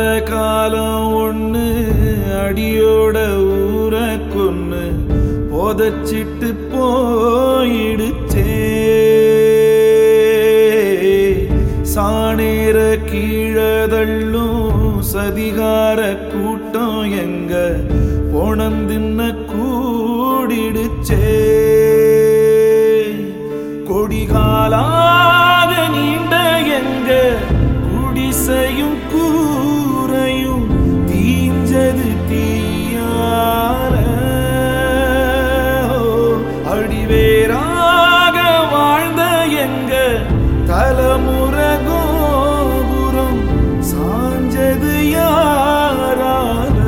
காலம் ஒண்ணு அடியோட ஊர கொன்னு போதச்சிட்டு போயிடுச்சே. சாணேர கீழதள்ளும் சதிகார கூட்டம் எங்க போனந்தின்ன கூடிடுச்சே. கொடிகாலாக நீண்ட எங்க குடிசையும் கூரையும் தீஞ்சது தீயார. அடிவேராக வாழ்ந்த எங்க தலைமுறை கோபுரம் சாஞ்சது யாரால.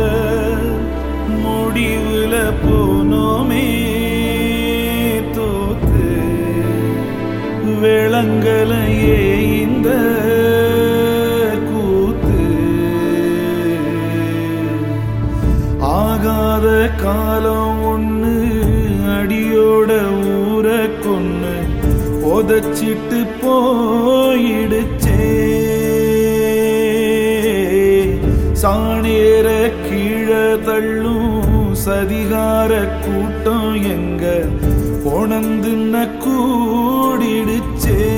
முடிவுல போனோமே தோத்து விளங்கலையே இந்த கூத்து. ஆகாத காலம் ஒண்ணு அடியோட ஊர கொன்னு போதச்சிட்டு போயிடுச்சே. சாணேர கீழ தள்ளும் சதிகார கூட்டம் எங்க போனந்துன்ன கூடிடுச்சே.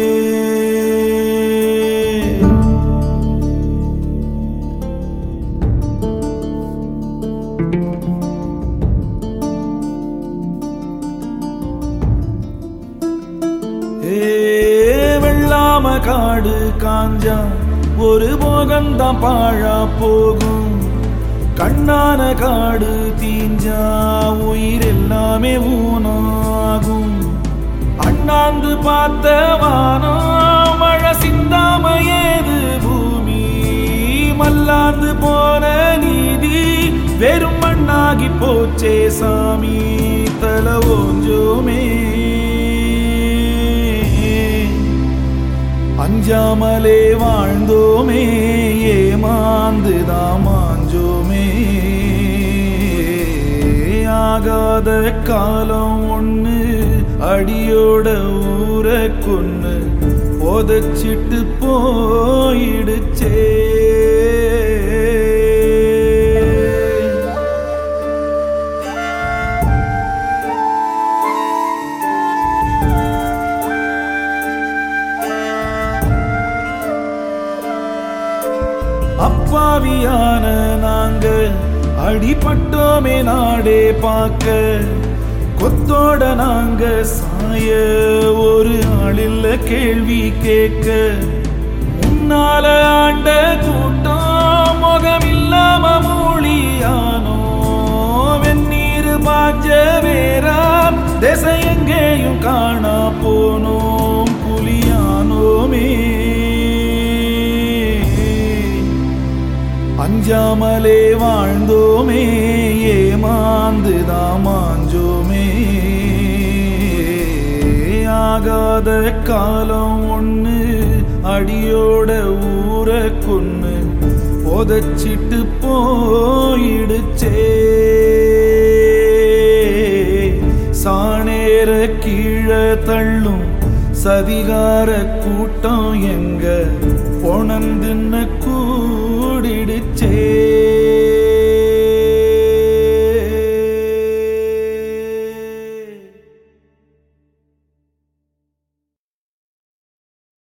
வெள்ளாம காடு காஞ்சா ஒரு போகந்தான் பாழா போகும். கண்ணான காடு தீஞ்சா உயிர் எல்லாமே ஊனாகும். அண்ணாந்து பார்த்த வானம் மழை சிந்தாம ஏது பூமி. மல்லாந்து போன நீதி வெறும் மண்ணாகி போச்சே சாமி. தல ஓஞ்சோமே அஞ்சாமலே வாழ்ந்தோமே ஏமாந்துதான் மாஞ்சோமே. ஆகாத காலம் ஒண்ணு அடியோட ஊர கொன்னு போதச்சிட்டு போயிடுச்சே. அப்பாவியான நாங்க அடிபட்டோமே நாடே பார்க்க. கொத்தோட நாங்க சாய ஒரு ஆளில்ல கேள்வி கேட்க. முன்னால ஆண்ட கூட்டம் முகமில்லாம மூலியானோ. வெந்நீர் பாஞ்ச வேறா திசை எங்கேயும் காணா போனோம் புலியானோமே. அஞ்சாமலே வாழ்ந்தோமே ஏமாந்துதான் மாஞ்சோமே. ஆகாத காலம் ஒண்ணு அடியோட ஊர கொன்னு போதச்சிட்டு போயிடுச்சே. சாணேர கீழ தள்ளும் சதிகார கூட்டம் எங்க போனந்துன்ன